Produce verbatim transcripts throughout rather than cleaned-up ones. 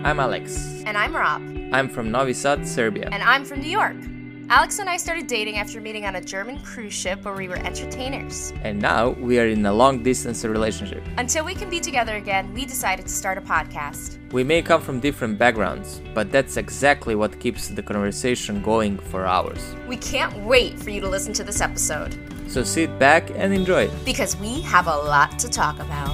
I'm Alex. And I'm Rob. I'm from Novi Sad, Serbia. And I'm from New York. Alex and I started dating after meeting on a German cruise ship where we were entertainers. And now we are in a long-distance relationship. Until we can be together again, we decided to start a podcast. We may come from different backgrounds, but that's exactly what keeps the conversation going for hours. We can't wait for you to listen to this episode. So sit back and enjoy it. Because we have a lot to talk about.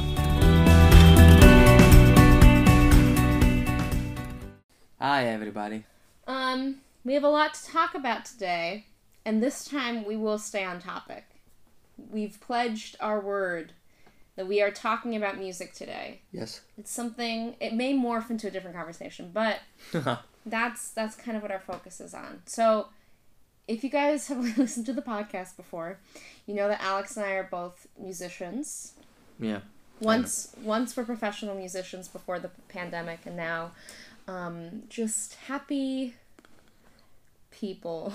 Hi, everybody. Um, we have a lot to talk about today, and this time we will stay on topic. We've pledged our word that we are talking about music today. Yes. It's something, it may morph into a different conversation, but that's that's kind of what our focus is on. So, if you guys have listened to the podcast before, you know that Alex and I are both musicians. Yeah. Once, once we're professional musicians before the pandemic, and now um, just happy people.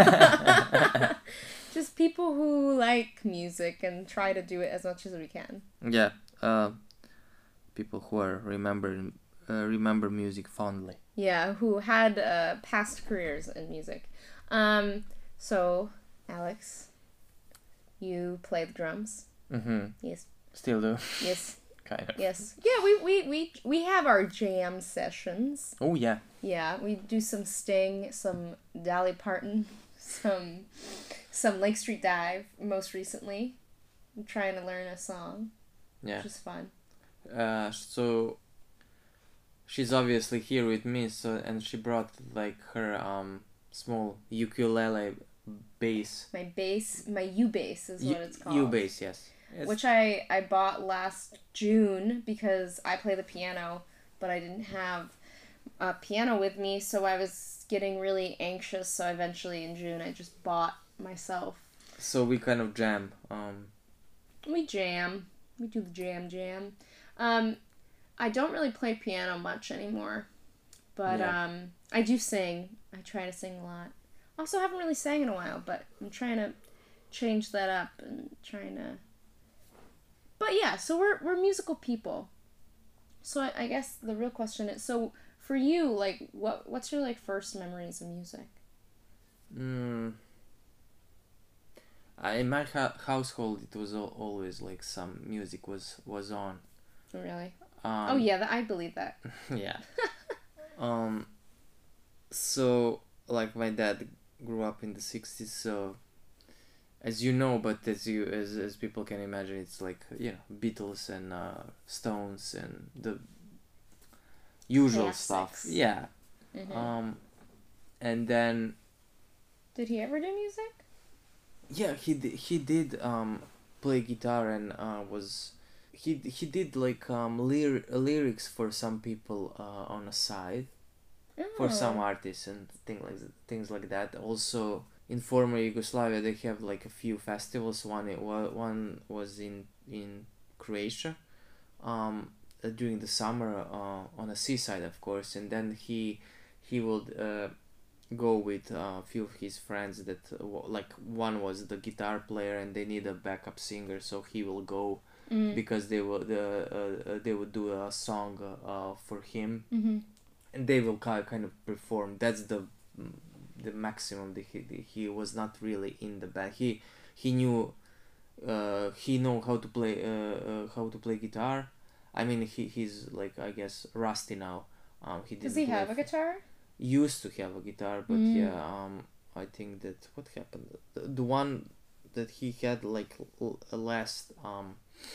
Just people who like music and try to do it as much as we can. Yeah. Uh, people who are remember uh, remember music fondly. Yeah, who had uh, past careers in music. Um, so, Alex, you play the drums. Mm-hmm. Yes. Still do. Yes. Kind of. Yes. Yeah, we, we, we, we have our jam sessions. Oh, yeah. Yeah, we do some Sting, some Dolly Parton, some some Lake Street Dive most recently. I'm trying to learn a song. Yeah. Which is fun. Uh, so she's obviously here with me, so and she brought like her um small ukulele bass. My bass, my U bass is what U- it's called. U bass, yes. Yes. Which I, I bought last June because I play the piano, but I didn't have a piano with me, so I was getting really anxious, so eventually in June I just bought myself. So we kind of jam. Um, We jam. We do the jam jam. Um, I don't really play piano much anymore, but Yeah. um, I do sing. I try to sing a lot. Also, haven't really sang in a while, but I'm trying to change that up and trying to. But yeah, so we're we're musical people. So I, I guess the real question is, so for you, like, what what's your like first memories of music? mm, uh, in my ha- household, it was al- always like some music was was on. Really? Um, Oh yeah, that, I believe that. yeah. um. So like my dad grew up in the sixties, so as you know, but as you as as people can imagine, it's like, you know, Beatles and uh, Stones and the usual Classics. stuff. Yeah. Mhm. Um, and then Did he ever do music? yeah, he did, he did um play guitar and uh was he he did like um lyr- lyrics for some people uh on the side for some Oh. artists and things like things like that. Also, in former Yugoslavia, they have like a few festivals. One it wa- one was in in Croatia, um, uh, during the summer uh, on the seaside, of course. And then he he would uh, go with uh, a few of his friends. That uh, wa- like one was the guitar player, and they need a backup singer, so he will go Mm. because they will the uh, uh, they would do a song uh, uh, for him. Mm-hmm. And they will ki- kind of perform. That's the the maximum that he he was not really in the band. He he knew uh he know how to play uh, uh how to play guitar. I mean, he he's like, I guess, rusty now. Um, he Does didn't he have play a guitar? Used to have a guitar, but Mm. yeah, um, I think that what happened. The, the one that he had like l- last um,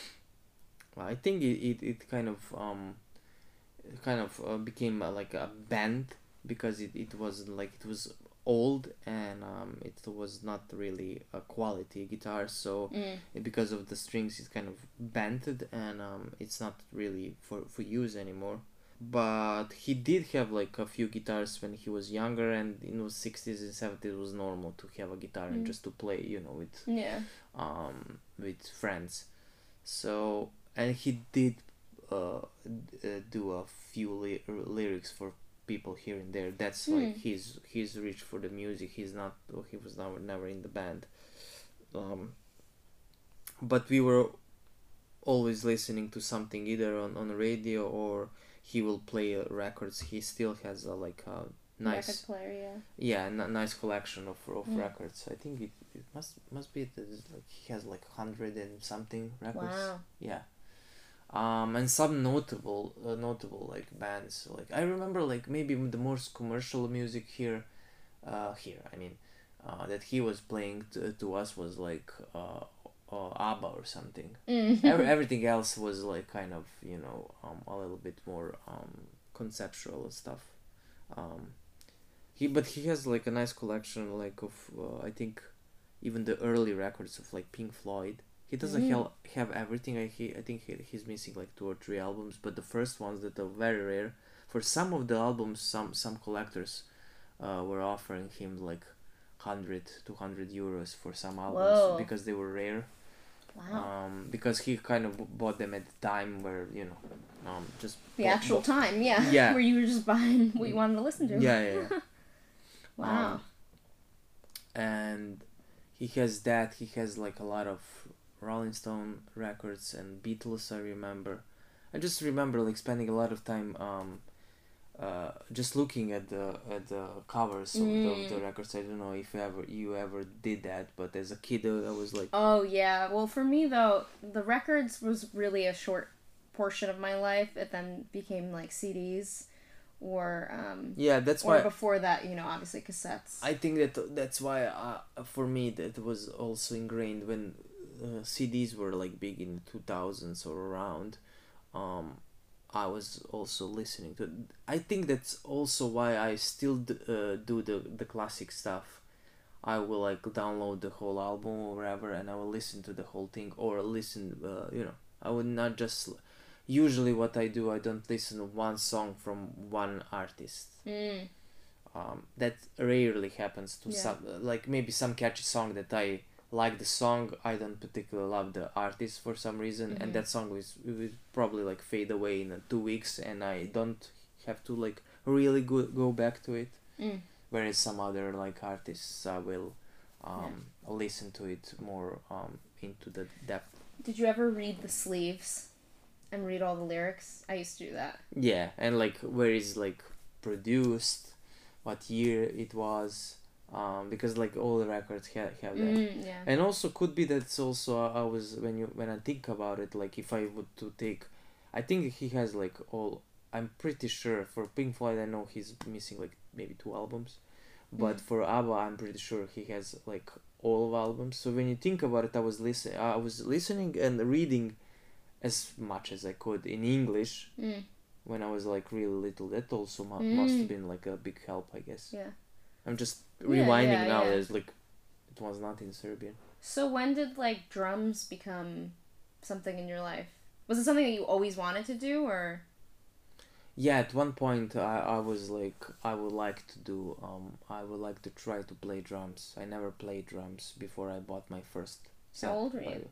I think it it, it kind of um. kind of uh, became uh, like a band because it, it was like it was old and um, it was not really a quality guitar, so Mm. it, because of the strings it kind of bented and um, it's not really for, for use anymore. But he did have like a few guitars when he was younger, and in the sixties and seventies it was normal to have a guitar and Mm. just to play, you know, with Yeah. um, with friends. So, and he did uh, d- uh, do a few ly- lyrics for people here and there. That's like Hmm. he's he's rich for the music. He's not. He was never never in the band. Um, but we were always listening to something either on on the radio, or he will play uh, records. He still has a like a nice Record player, yeah. yeah n- nice collection of of Mm. records. I think it, it must must be that it's like he has like hundred and something records. Wow. Yeah. Um, and some notable uh, notable like bands. Like I remember like maybe the most commercial music here, uh, here I mean, uh, that he was playing to, to us was like uh, uh, ABBA or something. Mm. Every, everything else was like kind of, you know, um, a little bit more um, conceptual stuff. Um, he but he has like a nice collection like of uh, I think even the early records of like Pink Floyd. He doesn't Mm. have have everything. I he I think he, he's missing like two or three albums, but the first ones that are very rare. For some of the albums, some some collectors uh, were offering him like one hundred, two hundred euros for some albums Whoa. because they were rare. Wow. Um, because he kind of b- bought them at the time where, you know, um, just The bought- actual bought- time, yeah. Yeah. Where you were just buying what you wanted to listen to. Yeah, yeah, yeah. Wow. Um, and he has that. He has like a lot of Rolling Stone records and Beatles. I remember. I just remember like spending a lot of time um, uh, just looking at the at the covers of, the, of the Mm. records. I don't know if ever you ever did that, but as a kid, uh, I was like, Oh yeah. Well, for me though, the records was really a short portion of my life. It then became like C Ds, or um, yeah, that's or why. before that, you know, obviously cassettes. I think that that's why uh, for me that was also ingrained when uh, C Ds were like big in the two thousands or around. Um, I was also listening to. I think that's also why I still d- uh, do the the classic stuff. I will like download the whole album or whatever, and I will listen to the whole thing, or listen. Uh, you know, I would not just. Usually, what I do, I don't listen to one song from one artist. Mm. Um, that rarely happens to Yeah. some, like maybe some catchy song that I like the song, I don't particularly love the artist for some reason, Mhm. and that song will, will probably like fade away in uh, two weeks, and I don't have to like really go, go back to it. Mm. Whereas some other like artists, I will um, listen to it more um, into the depth. Did you ever read the sleeves and read all the lyrics? I used to do that. Yeah, and like where is like produced, what year it was, um, because like all the records ha- have that. Mm, yeah. And also could be that it's also I was when you when I think about it, like if I would to take, I think he has like all. I'm pretty sure for Pink Floyd I know he's missing like maybe two albums, but Mm. for ABBA I'm pretty sure he has like all of albums. So when you think about it, I was listen I was listening and reading as much as I could in English Mm. when I was like really little. That also mu- must Mm. have been like a big help, I guess. Yeah. I'm just Yeah, rewinding yeah, now. yeah. There's like it was not in Serbian. So when did like drums become something in your life? Was it something that you always wanted to do, or? Yeah, at one point I, I was like I would like to do um I would like to try to play drums. I never played drums before I bought my first set. How old were by you?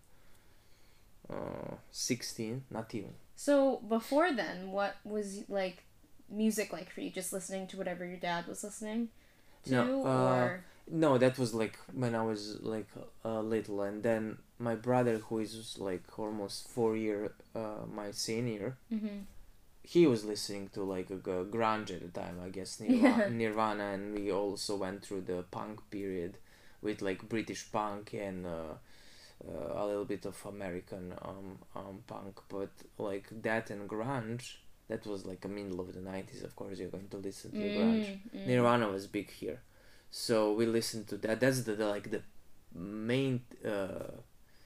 the- Uh, sixteen, not even. So before then, what was like music like for you? Just listening to whatever your dad was listening to, No, uh, or No, that was like when I was like uh, little, and then my brother, who is like almost four year uh, my senior, mm-hmm. he was listening to like a, g- grunge at the time, I guess Nirvana, Yeah. Nirvana, and we also went through the punk period with like British punk and uh, uh, a little bit of American um, um punk, but like that and grunge, that was like the middle of the nineties. Of course, you're going to listen to grunge. Mm, mm. Nirvana was big here, so we listened to that. That's the, the like the main. Uh,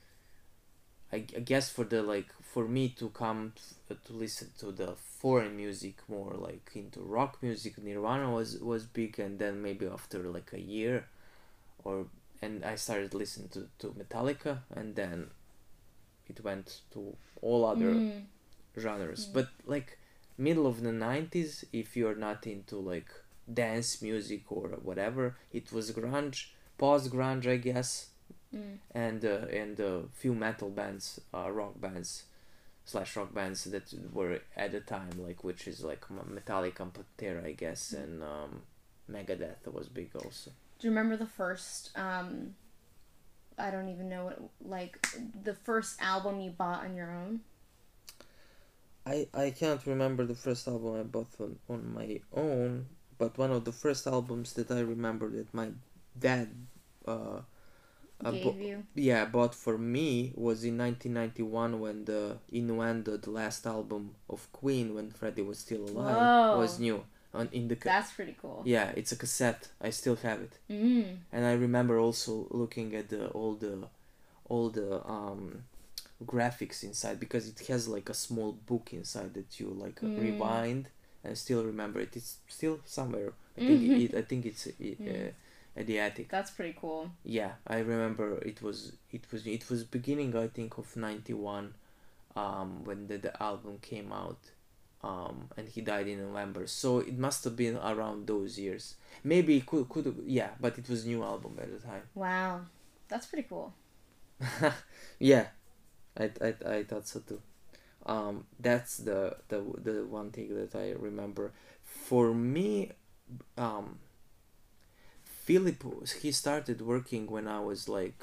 I, I guess for the like for me to come t- to listen to the foreign music more like into rock music, Nirvana was was big, and then maybe after like a year, or and I started listening to to Metallica, and then it went to all other Mm. genres. Mm. But like middle of the nineties, if you're not into like dance music or whatever, it was grunge, post grunge, I guess, Mm. and uh, and a few metal bands, uh, rock bands, slash rock bands that were at the time, like which is like M- Metallica and Pantera, I guess, Mm. and um, Megadeth was big also. Do you remember the first? Um, I don't even know what like the first album you bought on your own. I I can't remember the first album I bought on, on my own, but one of the first albums that I remember that my dad uh, uh Gave bo- you. yeah bought for me was in nineteen ninety-one when the Innuendo, the last album of Queen when Freddie was still alive, Whoa. was new on in the ca- That's pretty cool. yeah, it's a cassette. I still have it. Mm. And I remember also looking at the all the all the um graphics inside, because it has like a small book inside that you like Mm. rewind. And I still remember it. It's still somewhere. I think Mhm. it, I think it's uh, Mm. at the attic. That's pretty cool. Yeah, I remember it was it was it was beginning, I think, of ninety-one, um when the, the album came out. Um and he died in November, so it must have been around those years. Maybe it could could yeah, but it was new album at the time. Wow. That's pretty cool. Yeah, I, I, I thought so too. Um, that's the, the the one thing that I remember. For me, um, Philip, he started working when I was like,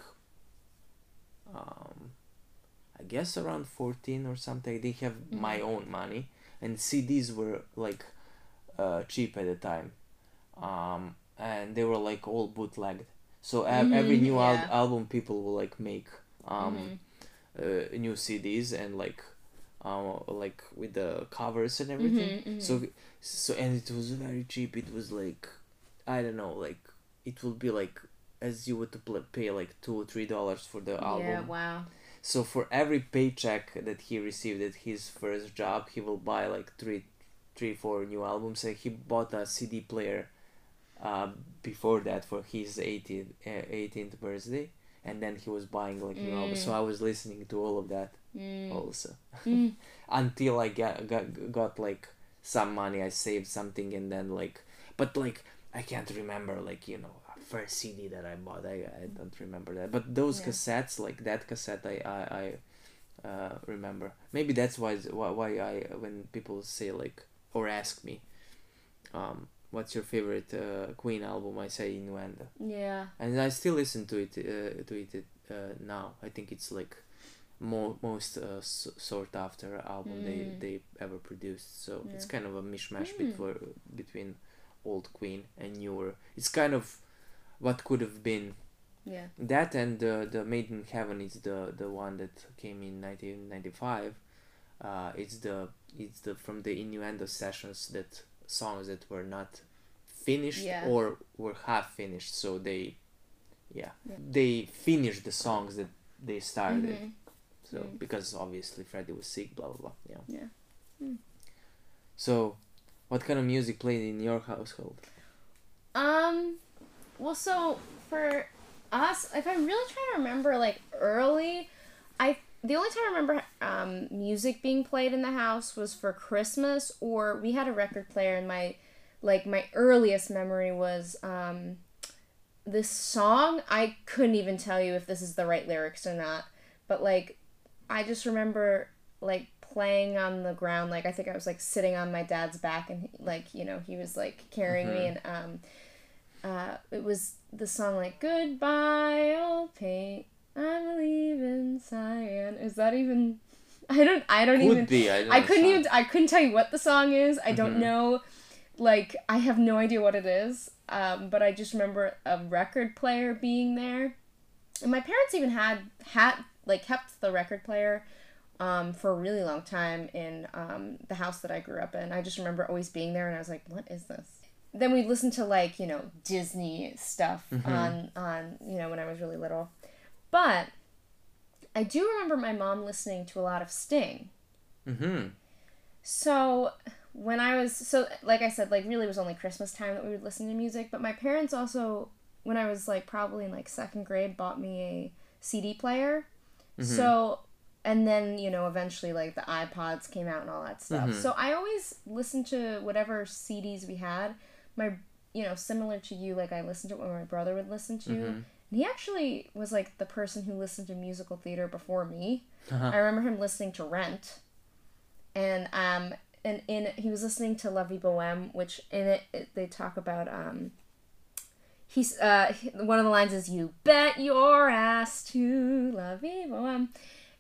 um, I guess around fourteen or something. I didn't have Mm-hmm. my own money, and C Ds were like uh, cheap at the time, um, and they were like all bootlegged. So ev- every Mhm, new al- yeah. album, people will like make um, Mhm. uh, new C Ds and like uh, like with the covers and everything. Mhm, mhm. So so and it was very cheap. It was like, I don't know, like it would be like as you would to pl- pay like two or three dollars for the album. Yeah, wow. So for every paycheck that he received at his first job, he will buy like three, three, four new albums. And he bought a C D player, uh, before that for his eighteenth, uh, eighteenth birthday, and then he was buying like new albums. So I was listening to all of that Mm. also, Mm. until I got, got got like some money. I saved something, and then like, but like I can't remember like you know first C D that I bought. I, I don't remember that. But those Yeah. cassettes, like that cassette, I I, I uh, remember. Maybe that's why why why I when people say like or ask me, um, what's your favorite uh, Queen album? I say Innuendo, Yeah. and I still listen to it uh, to it uh, now. I think it's like mo- most uh, s- sought after album they Mm. they ever produced. So it's Yeah. kind of a mishmash Mm. between between old Queen and newer. It's kind of what could have been. Yeah. That and the the Made in Heaven is the the one that came in nineteen ninety-five. Uh, it's the it's the from the Innuendo sessions, that songs that were not finished Yeah. or were half finished. So they, yeah, Yeah. they finished the songs that they started. Mhm. So Mm. because obviously Freddie was sick, blah blah blah. Yeah. Yeah. Mm. So, what kind of music played in your household? Um, well, so for us, if I'm really trying to remember, like early, I the only time I remember um music being played in the house was for Christmas, or we had a record player. And my, like my earliest memory was um, this song. I couldn't even tell you if this is the right lyrics or not, but like, I just remember like playing on the ground. Like I think I was like sitting on my dad's back, and like you know he was like carrying me, and um. Uh, it was the song like "Goodbye Old Paint, I'm leaving Cyan." Is that even? I don't. I don't Could even. be. I, don't I couldn't understand. even. I couldn't tell you what the song is. I don't Mhm. know. Like I have no idea what it is. Um, but I just remember a record player being there, and my parents even had had like kept the record player. Um, for a really long time in um, the house that I grew up in. I just remember always being there, and I was like, "What is this?" Then we'd listen to like you know Disney stuff Mhm. on on you know when I was really little, but I do remember my mom listening to a lot of Sting. Mm-hmm. So when I was so like I said, like really it was only Christmas time that we would listen to music. But my parents also, when I was like probably in like second grade, bought me a C D player. Mhm. So and then you know eventually like the iPods came out and all that stuff. Mhm. So I always listened to whatever C Ds we had. My you know similar to you, like I listened to what my brother would listen to. Mhm. And he actually was like the person who listened to musical theater before me. Uh-huh. I remember him listening to Rent, and um, and in he was listening to La Vie Boheme, which in it, it they talk about um. He's uh he- one of the lines is "You bet your ass to La Vie Boheme,"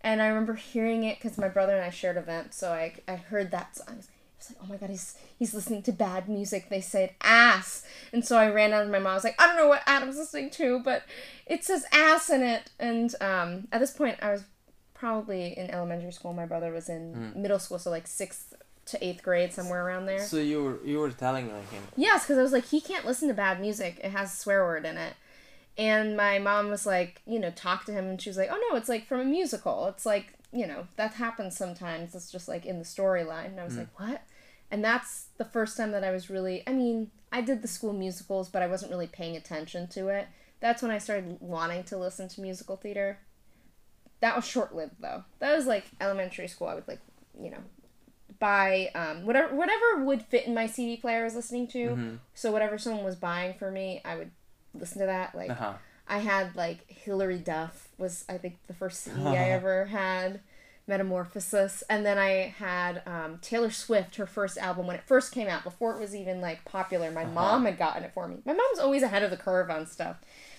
And I remember hearing it because my brother and I shared a vent, so I, I heard that song. I was like, oh my god, he's he's listening to bad music. They said ass. And so I ran out to my mom. I was like, I don't know what Adam's listening to, but it says ass in it. And um, at this point, I was probably in elementary school. My brother was in Mm. middle school, so like sixth to eighth grade, somewhere around there. So you were you were telling him. Yes, because I was like, he can't listen to bad music. It has a swear word in it. And my mom was like, you know, talk to him, and she was like, oh no, it's like from a musical. It's like, you know, that happens sometimes. It's just like in the storyline. And I was Mm. like, what? And that's the first time that I was really, I mean, I did the school musicals, but I wasn't really paying attention to it. That's when I started wanting to listen to musical theater. That was short-lived, though. That was like elementary school. I would like, you know, buy um, whatever whatever would fit in my C D player I was listening to. Mm-hmm. So whatever someone was buying for me, I would listen to that. Like, Uh-huh. I had like Hilary Duff was I think the first C D I ever had, Metamorphosis, and then I had um, Taylor Swift, her first album when it first came out, before it was even like popular. My Uh-huh. mom had gotten it for me. My mom's always ahead of the curve on stuff.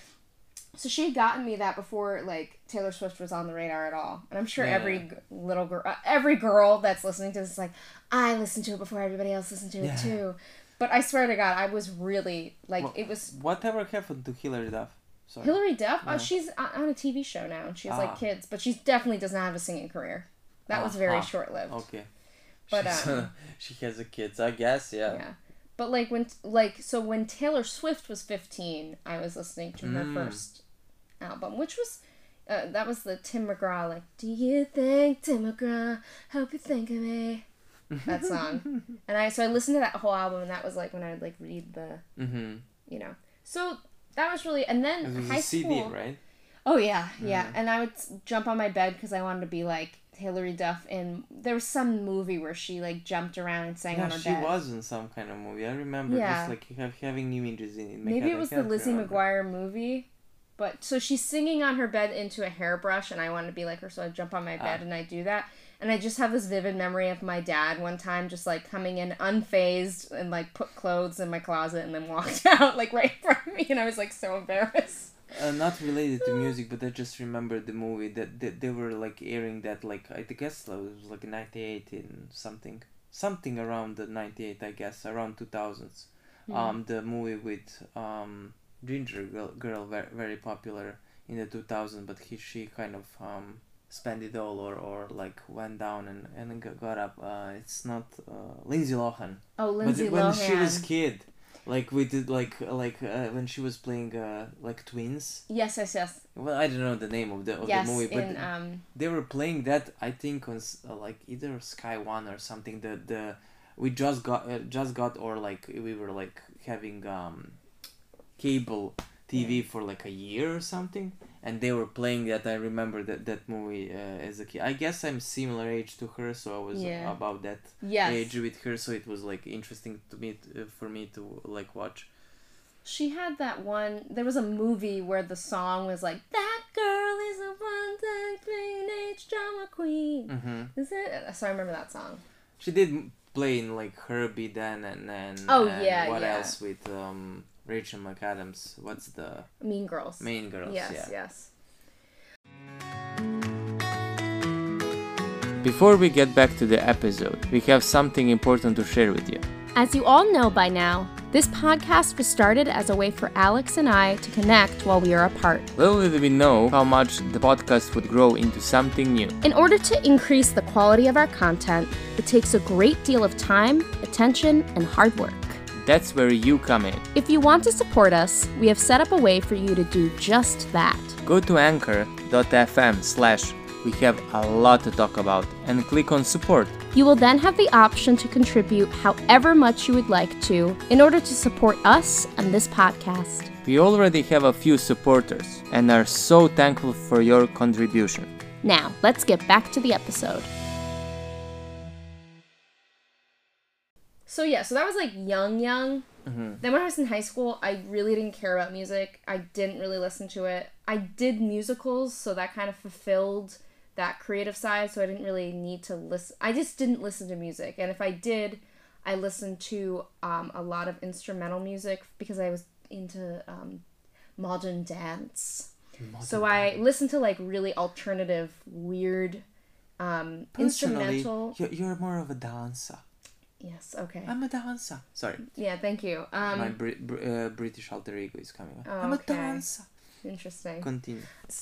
So she had gotten me that before, like, Taylor Swift was on the radar at all. And I'm sure Yeah. every g- little girl, uh, every girl that's listening to this is like, I listened to it before everybody else listened to it, Yeah. too. But I swear to God, I was really, like, Well, it was... Whatever happened to Hilary Duff? Sorry. Hilary Duff? Yeah. Oh, she's on on a T V show now, and she has, Ah. like, kids. But she definitely does not have a singing career. That was very Ah, short-lived. Okay. But, She's, um, she has a kids, I guess. Yeah. Yeah. But, like, when, like, so when Taylor Swift was fifteen, I was listening to her Mm. first album, which was, uh, that was the Tim McGraw, like, do you think, Tim McGraw, hope you think of me, that song. And I, so I listened to that whole album, and that was, like, when I would, like, read the, Mm-hmm. you know. So, that was really, and then It was high a C D, school. right? Oh, yeah, yeah. Mm. And I would s- jump on my bed because I wanted to be, like, Hilary Duff in, there was some movie where she, like, jumped around and sang Yeah, on her she bed. was in some kind of movie. I remember Yeah. just like have, having images in, in my Maybe head. it I was the can't Lizzie remember. McGuire movie. But, so she's singing on her bed into a hairbrush, and I wanted to be like her, so I jump on my bed Ah. and I do that. And I just have this vivid memory of my dad one time just, like, coming in unfazed and, like, put clothes in my closet and then walked out, like, right in front of me, and I was, like, so embarrassed. Uh, not related to music, but I just remembered the movie that, that they were like airing that like I guess it was like ninety-eight in something something around the ninety-eight I guess around two thousands. Um, the movie with um Ginger Girl, girl very, very popular in the two thousands, but he she kind of um spent it all or, or like went down and and g- got up. Uh, it's not uh, Lindsay Lohan. Oh, Lindsay but when Lohan. she was kid, like we did like like uh, when she was playing uh, like twins. Yes, yes, yes. Well, I don't know the name of the of Yes, the movie, but in, um... they were playing that I think on s- uh, like either Sky One or something. The the we just got uh, just got or like we were like having um cable T V for like a year or something, and they were playing that. I remember that that movie uh, as a kid. I guess I'm similar age to her, so I was Yeah. about that Yes. age with her, so it was like interesting to me t- uh, for me to like watch. She had that one, there was a movie where the song was like, that girl is a one-time teenage drama queen. Mm-hmm. Is it? So I remember that song. She did m- play in like Herbie then and and Oh, and yeah, what yeah. else with um Rachel McAdams? What's the Mean Girls. Main Girls? Yes, yeah. yes. Before we get back to the episode, we have something important to share with you. As you all know by now, this podcast was started as a way for Alex and I to connect while we are apart. Little did we know how much the podcast would grow into something new. In order to increase the quality of our content, it takes a great deal of time, attention, and hard work. That's where you come in. If you want to support us, we have set up a way for you to do just that. Go to anchor.fm slash we have a lot to talk about and click on support. You will then have the option to contribute however much you would like to in order to support us and this podcast. We already have a few supporters and are so thankful for your contribution. Now, let's get back to the episode. So yeah, so that was like young, young. Mm-hmm. Then when I was in high school, I really didn't care about music. I didn't really listen to it. I did musicals, so that kind of fulfilled that creative side, so I didn't really need to listen. I just didn't listen to music. And if I did, I listened to um, a lot of instrumental music because I was into um, modern dance. So I listen to like really alternative, weird, um, instrumental. You're, you're more of a dancer. Yes. Okay. I'm a dancer. Sorry. Yeah. Thank you. Um, My Br- Br- uh, British alter ego is coming. Oh, I'm a okay. dancer. Interesting. Continue.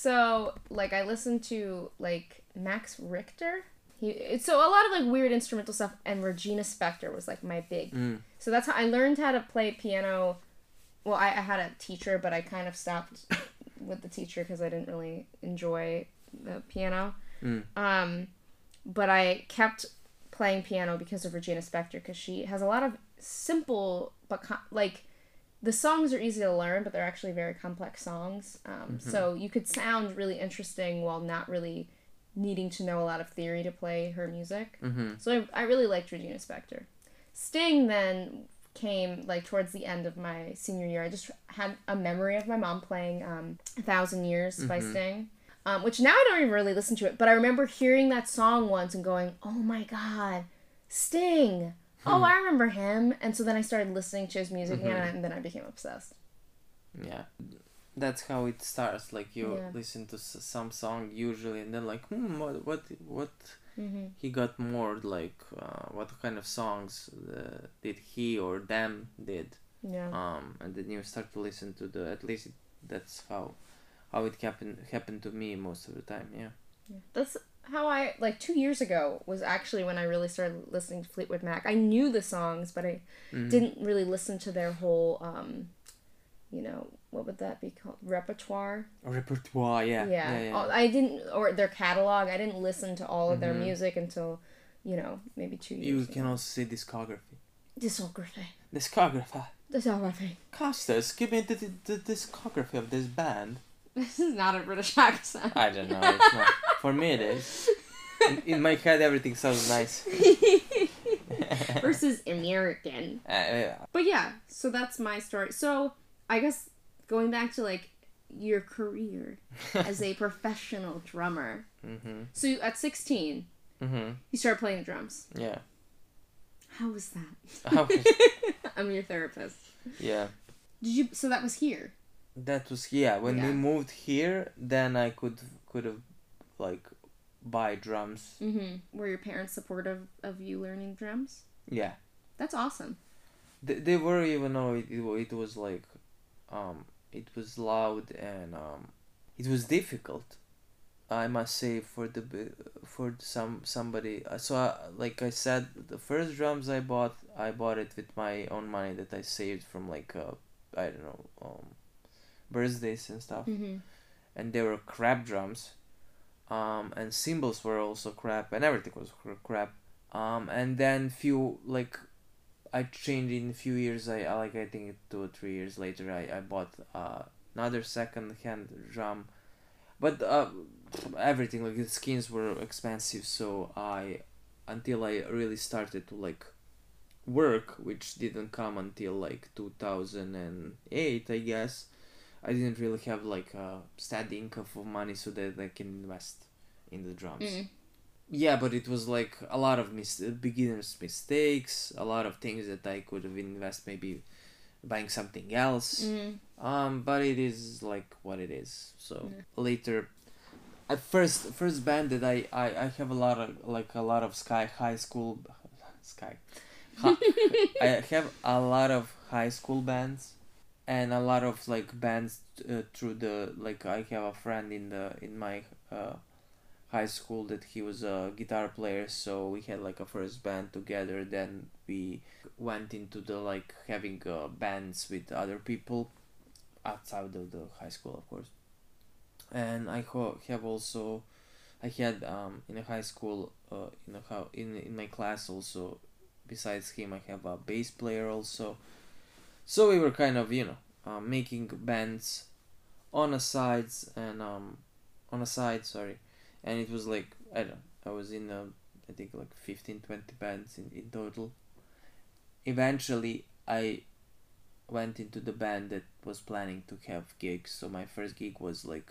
So like I listened to like Max Richter. He it's so a lot of like weird instrumental stuff, and Regina Spektor was like my big. Mm. So that's how I learned how to play piano. Well, I, I had a teacher, but I kind of stopped with the teacher because I didn't really enjoy the piano. Mm. Um, but I kept playing piano because of Regina Spektor, because she has a lot of simple but co- like the songs are easy to learn, but they're actually very complex songs. Um, Mm-hmm. So you could sound really interesting while not really needing to know a lot of theory to play her music. Mm-hmm. So I, I really liked Regina Spektor. Sting then came like towards the end of my senior year. I just had a memory of my mom playing um, A Thousand Years by Mm-hmm. Sting, um, which now I don't even really listen to it, but I remember hearing that song once and going, oh my god, Sting! Oh, I remember him. And so then I started listening to his music Mm-hmm. again, and then I became obsessed. Yeah. That's how it starts. Like you Yeah. listen to s- some song usually, and then like, hmm, what, what, what Mm-hmm. he got more like, uh, what kind of songs uh, did he or them did? Yeah. Um, and then you start to listen to the. At least it, that's how, how it happened happened to me most of the time. Yeah. Yeah. That's how I, like, two years ago was actually when I really started listening to Fleetwood Mac. I knew the songs, but I Mhm. didn't really listen to their whole, um, you know, what would that be called? Repertoire? Repertoire. Yeah. Yeah. Yeah. yeah. All- I didn't, or their catalog, I didn't listen to all of their Mhm. music until, you know, maybe two years You ago. can also say discography. Discography. Discography. Discography. Costas, give me the, the, the discography of this band. This is not a British accent. I don't know. It's not. For me, it is. In, in my head, everything sounds nice. Versus American. Uh, But yeah, so that's my story. So I guess going back to like your career as a professional drummer. mhm. So you, at sixteen, Mhm. you started playing the drums. Yeah. How was that? How was- I'm your therapist. Yeah. Did you? So that was here. That was yeah. When we Yeah. moved here, then I could could have like buy drums. Mm-hmm. Were your parents supportive of you learning drums? Yeah. That's awesome. They, they were, even though it, it, wa- it was like, um, it was loud and um, it was difficult. I must say for the b- for some somebody. uh, So I, like I said, the first drums I bought, I bought it with my own money that I saved from like uh, I don't know, um, birthdays and stuff, Mm-hmm. and they were crap drums. Um, and cymbals were also crap, and everything was cr- crap. Um, and then few like, I changed in a few years. I, I like I think two or three years later, I I bought uh, another second hand drum, but uh, everything like the skins were expensive. So I, until I really started to like work, which didn't come until like two thousand eight, I guess. I didn't really have like a steady income of money so that I can invest in the drums. Mm. Yeah, but it was like a lot of mis- beginners' mistakes, a lot of things that I could have invest maybe buying something else. Mm. Um, but it is like what it is. So Yeah. later, at first first band that I, I I have a lot of like a lot of sky high school, sky. Hi, I have a lot of high school bands, and a lot of like bands uh, through the like I have a friend in the in my uh, high school that he was a guitar player, so we had like a first band together. Then we went into the like having uh, bands with other people outside of the high school, of course. And I ho- have also I had um in a high school uh in a how in in my class also, besides him I have a bass player also. So we were kind of, you know, uh, making bands on a sides and um on a side, sorry. And it was like, I don't know, I was in a, I think like fifteen twenty bands in, in total. Eventually I went into the band that was planning to have gigs. So my first gig was like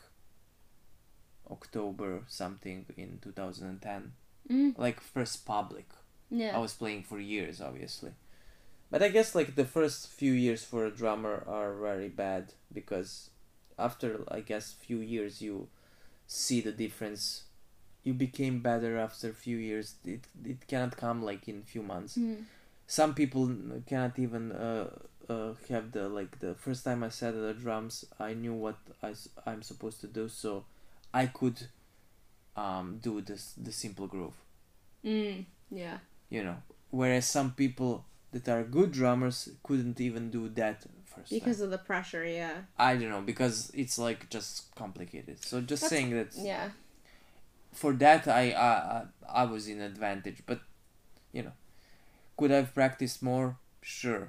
October something in two thousand ten. Mm. Like first public. Yeah. I was playing for years, obviously. But I guess like the first few years for a drummer are very bad because after I guess few years you see the difference. You became better after a few years. It it cannot come like in few months. Mm. Some people cannot even uh, uh have the like the first time I sat at the drums, I knew what I s- I'm supposed to do, so I could um do this the simple groove. Mm. Yeah. You know, whereas some people that are good drummers couldn't even do that first Because time. of the pressure, yeah. I don't know, because it's like just complicated. So just That's- saying that Yeah. for that I, I I I was in advantage, but you know, could I've practiced more? Sure.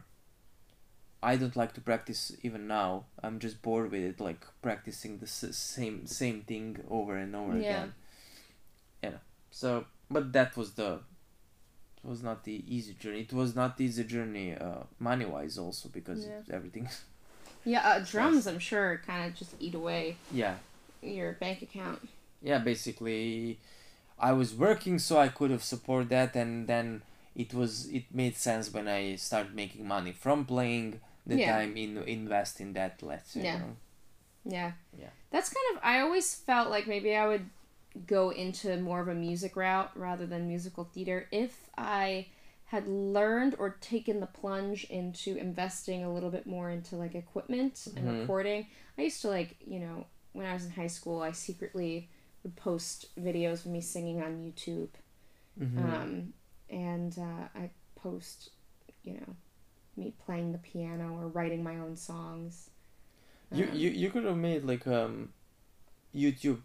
I don't like to practice even now. I'm just bored with it, like practicing the s- same same thing over and over Yeah. again. You know. So, but that was the it was not the easy journey. It was not the easy journey uh, money wise also, because Yeah. it, everything. Yeah, uh, drums, I'm sure, kind of just eat away Yeah. your bank account. Yeah, basically I was working so I could have support that, and then it was it made sense when I started making money from playing the Yeah. time in invest in that, let's say. Yeah. You know? Yeah. Yeah. That's kind of, I always felt like maybe I would go into more of a music route rather than musical theater if I had learned or taken the plunge into investing a little bit more into like equipment and Mhm. recording. I used to like, you know, when I was in high school, I secretly would post videos of me singing on YouTube. Mhm. Um, and uh, I post, you know, me playing the piano or writing my own songs. You, Um, you you could have made like um YouTube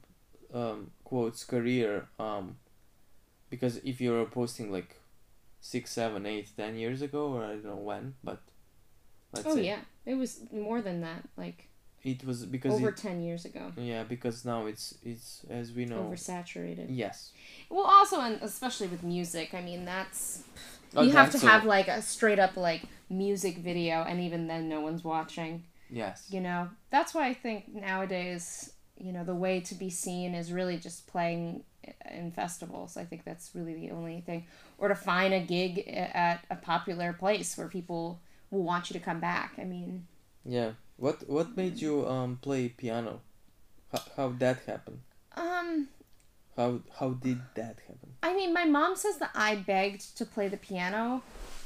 um quotes career um because if you were posting like six, seven, eight, ten years ago, or I don't know when, but let's oh say yeah, it was more than that, like it was because over it, ten years ago. yeah, because now it's it's as we know. Oversaturated. Yes. Well, also, and especially with music, I mean, that's Oh, you have to that's have all. like a straight up like music video, and even then, no one's watching. Yes. You know, that's why I think nowadays, you know, the way to be seen is really just playing in festivals. I think that's really the only thing, or to find a gig at a popular place where people will want you to come back. I mean, Yeah. What what made you um play piano? How how that happened? um, How how did that happen? I mean, my mom says that I begged to play the piano.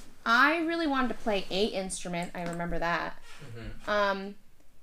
I really wanted to play a instrument. I remember that. Mm-hmm. Um,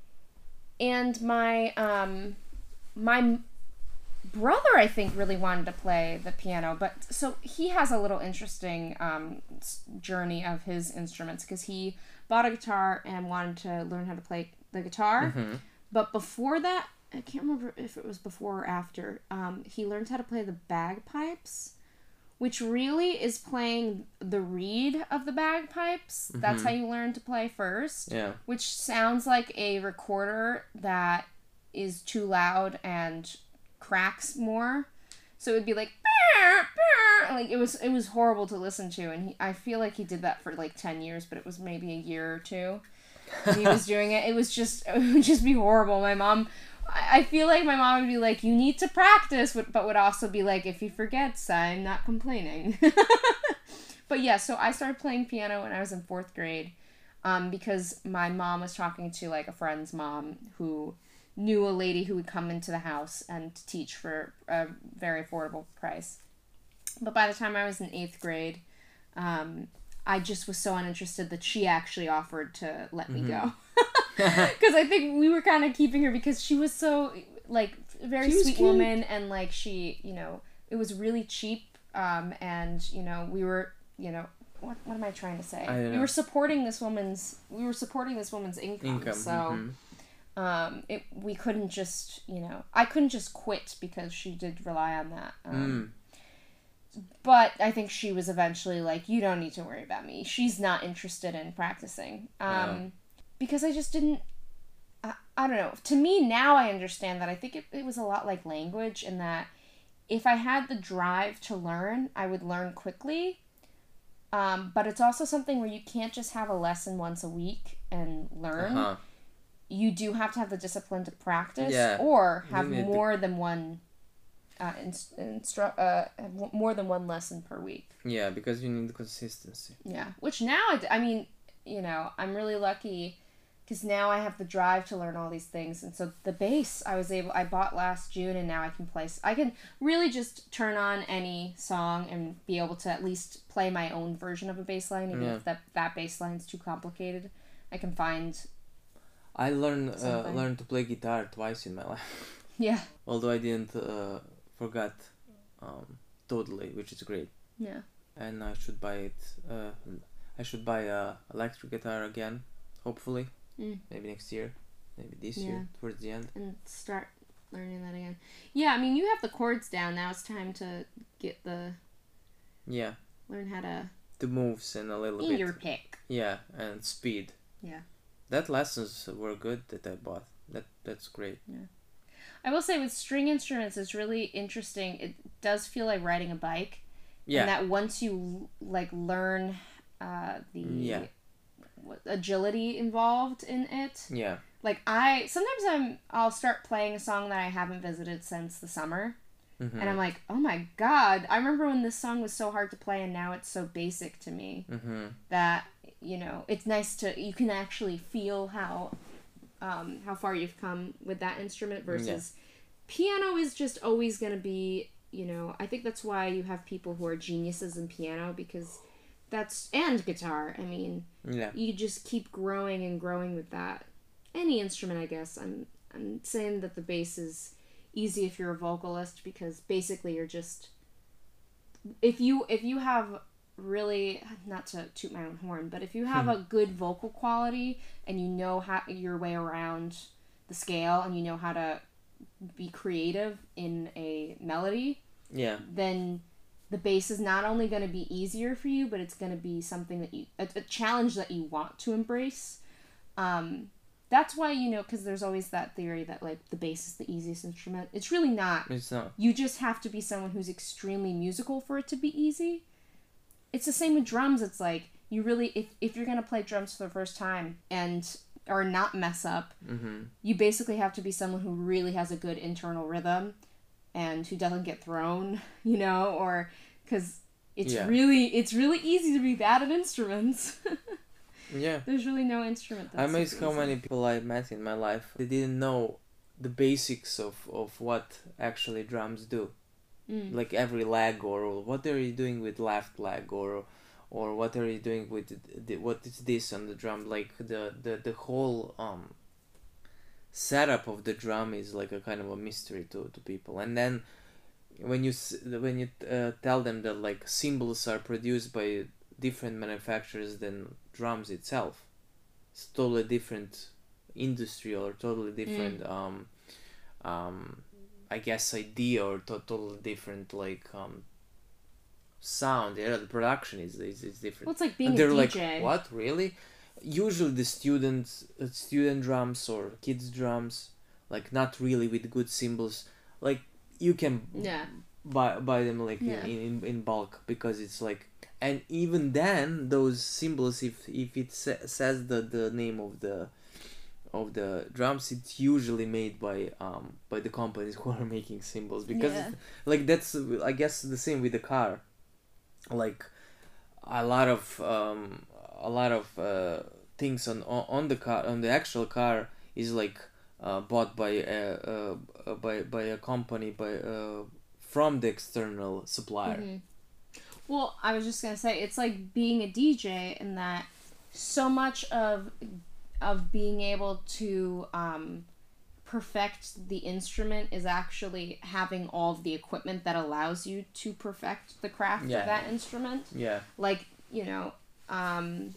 and my um, my brother, I think, really wanted to play the piano. But so he has a little interesting um, s- journey of his instruments because he bought a guitar and wanted to learn how to play the guitar. Mm-hmm. But before that, I can't remember if it was before or after, um, he learned how to play the bagpipes, which really is playing the reed of the bagpipes. That's Mhm. how you learn to play first, Yeah. which sounds like a recorder that is too loud and cracks more. So it would be like, "Brr, brr," like it was it was horrible to listen to, and he, I feel like he did that for like ten years, but it was maybe a year or two when he was doing it. It was just it would just be horrible. My mom, I I feel like my mom would be like, you need to practice, but but would also be like, if he forgets, I'm not complaining. But yeah, so I started playing piano when I was in fourth grade, um, because my mom was talking to like a friend's mom who knew a lady who would come into the house and teach for a very affordable price. But by the time I was in eighth grade, um, I just was so uninterested that she actually offered to let me go. Because I think we were kind of keeping her because she was so, like, very She was sweet cute. woman, and, like, she, you know, it was really cheap, um, and, you know, we were, you know, what, what am I trying to say? I don't We know. were supporting this woman's, we were supporting this woman's income, Income. so, mhm. um, it, we couldn't just, you know, I couldn't just quit because she did rely on that, um, Mm. but I think she was eventually like, you don't need to worry about me. She's not interested in practicing. Um, Oh. Because I just didn't, I, I don't know. To me, now I understand that. I think it, it was a lot like language in that if I had the drive to learn, I would learn quickly. Um, but it's also something where you can't just have a lesson once a week and learn. Uh-huh. You do have to have the discipline to practice Yeah. or You have need to- more than one uh, inst- instru- uh, have w- more than one lesson per week. Yeah, because you need consistency. Yeah, which now I, d- I mean, you know, I'm really lucky because now I have the drive to learn all these things. And so the bass I was able, I bought last June, and now I can play, I can really just turn on any song and be able to at least play my own version of a bass line, even Yeah. if that, that bass line's too complicated. I can find, I learned uh, Something. learned to play guitar twice in my life. yeah, Although I didn't uh, forgot um, totally, which is great. yeah. And I should buy it. Uh, I should buy a electric guitar again, hopefully. Mm. Maybe next year, maybe this Yeah. year towards the end. And start learning that again. Yeah, I mean, you have the chords down. Now it's time to get the, Yeah, learn how to, the moves and a little in bit. your pick. Yeah, and speed. Yeah. That lessons were good that I bought. That that's great. I will say with string instruments, it's really interesting. It does feel like riding a bike. Yeah. And that once you like learn uh, the Yeah. what, agility involved in it, Yeah. like I sometimes I'm I'll start playing a song that I haven't visited since the summer, Mm-hmm. and I'm like, oh my god! I remember when this song was so hard to play, and now it's so basic to me Mm-hmm. that you know it's nice to you can actually feel how um, how far you've come with that instrument versus piano is just always going to be, you know, I think that's why you have people who are geniuses in piano, because that's, and guitar, I mean, Yeah. you just keep growing and growing with that. Any instrument, I guess. I'm I'm saying that the bass is easy if you're a vocalist, because basically you're just, if you if you have really, not to toot my own horn, but if you have a good vocal quality and you know how your way around the scale and you know how to be creative in a melody, Yeah. then the bass is not only going to be easier for you, but it's going to be something that you, a, a challenge that you want to embrace. Um, that's why, you know, because there's always that theory that, like, the bass is the easiest instrument. It's really not. It's not. You just have to be someone who's extremely musical for it to be easy. It's the same with drums. It's like, you really, if, if you're going to play drums for the first time and, or not mess up, Mm-hmm. you basically have to be someone who really has a good internal rhythm and who doesn't get thrown, you know, or because it's Yeah. really it's really easy to be bad at instruments. Yeah. There's really no instrument that's I'm amazed super how easy. many people I met in my life, they didn't know the basics of, of what actually drums do. Mm. Like every leg, or what are you doing with left leg, or or what are you doing with the, the, what is this on the drum, like the, the, the whole um setup of the drum is like a kind of a mystery to, to people. And then when you s- when you uh, tell them that like cymbals are produced by different manufacturers than drums itself, it's totally different industry or totally different um um I guess idea, or to- totally different like um sound. Yeah, the production is is, is different. Well, it's like being And they're a like, D J. what, really? Usually the students, uh, student drums or kids drums, like not really with good cymbals, like you can Yeah. buy buy them like Yeah. in, in in bulk, because it's like, and even then those cymbals, if if it sa- says the the name of the of the drums, it's usually made by um by the companies who are making cymbals, because Yeah. like that's I guess the same with the car. Like a lot of um a lot of uh things on on on the car, on the actual car, is like uh bought by a uh, uh by by a company, by uh from the external supplier. Mhm. Well, I was just gonna say, it's like being a D J in that so much of of being able to um, perfect the instrument is actually having all of the equipment that allows you to perfect the craft Yeah. of that instrument. Yeah. Like, you know, um,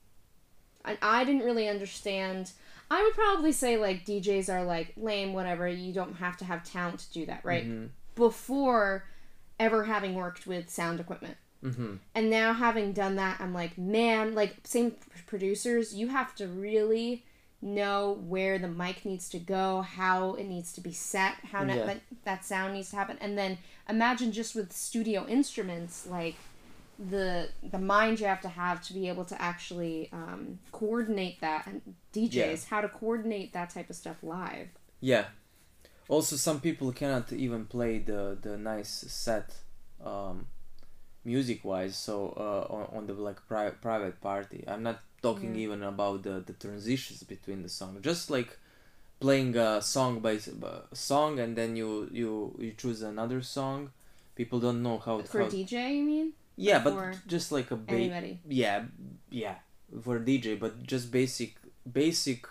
I, I didn't really understand. I would probably say, like, D Js are, like, lame, whatever. You don't have to have talent to do that, right? Mhm. Before ever having worked with sound equipment. Mhm. And now having done that, I'm like, man, like, same p- producers, you have to really know where the mic needs to go, how it needs to be set, how Yeah. na- that, that sound needs to happen. And then imagine just with studio instruments, like, the the mind you have to have to be able to actually um, coordinate that, and D Js, Yeah. how to coordinate that type of stuff live. Yeah. Also, some people cannot even play the the nice set um music wise. So uh, on, on the like pri- private party, I'm not talking Yeah. even about the, the transitions between the songs. Just like playing a song by s- uh, song, and then you you you choose another song. People don't know how For how, D J, you mean? yeah, but for just like a ba- Anybody? yeah yeah for D J, but just basic basic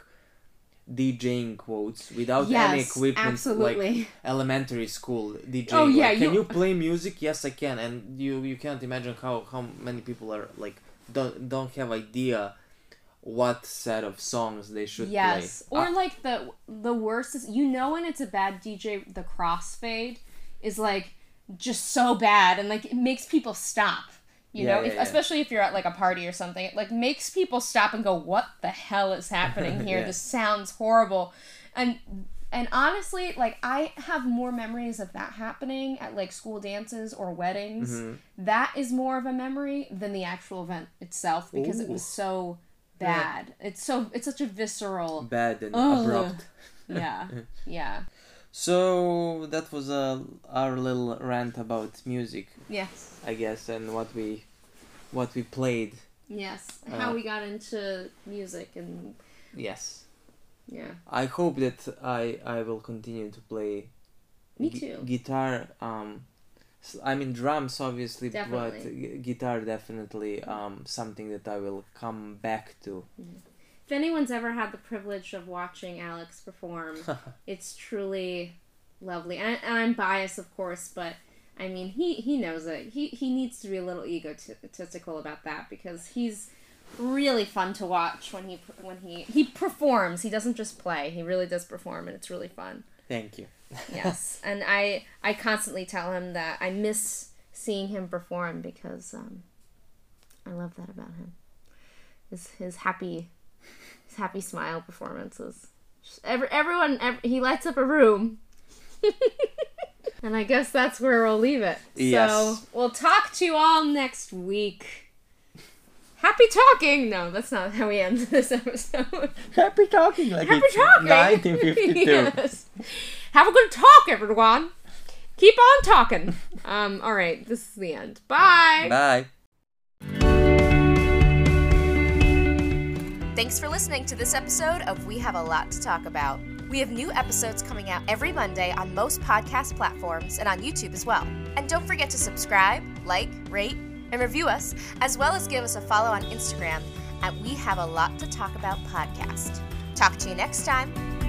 DJing quotes without any Yes, equipment, absolutely. like elementary school DJing. Oh, yeah, like, can you- you play music? Yes, I can. And you you can't imagine how how many people are like don't don't have idea what set of songs they should Yes. play. Or Uh, like the the worst is, you know, when it's a bad D J, the crossfade is like just so bad, and like it makes people stop. You Yeah, know, yeah, if, yeah. especially if you're at like a party or something, it like makes people stop and go, "What the hell is happening here? Yeah. This sounds horrible." And and honestly, like I have more memories of that happening at like school dances or weddings. Mm-hmm. That is more of a memory than the actual event itself, because it was Ooh. so bad. It's so it's such a visceral. bad and Ugh. abrupt. Yeah, yeah, So that was uh, our little rant about music, yes, I guess, and what we what we played. yes. How Uh, we got into music, and Yes. yeah, I hope that I I will continue to play me gu- too. guitar. Um, s- I mean drums obviously, but Definitely. gu- guitar definitely um something that I will come back to. If anyone's ever had the privilege of watching Alex perform, it's truly lovely. And, and I'm biased, of course, but I mean, he, he knows it. He he needs to be a little egotistical about that, because he's really fun to watch when he when he he performs. He doesn't just play. He really does perform, and it's really fun. Thank you. Yes, and I I constantly tell him that I miss seeing him perform, because um, I love that about him. His his happy his happy smile performances. Just every everyone every, he lights up a room. And I guess that's where we'll leave it. Yes. So we'll talk to you all next week. Happy talking! No, that's not how we end this episode. Happy talking like Happy it's talking! nineteen fifty-two. Yes. Have a good talk, everyone. Keep on talking. Um, alright, this is the end. Bye! Bye. Thanks for listening to this episode of We Have a Lot to Talk About. We have new episodes coming out every Monday on most podcast platforms and on YouTube as well. And don't forget to subscribe, like, rate, and review us, as well as give us a follow on Instagram at We Have a Lot to Talk About Podcast. Talk to you next time.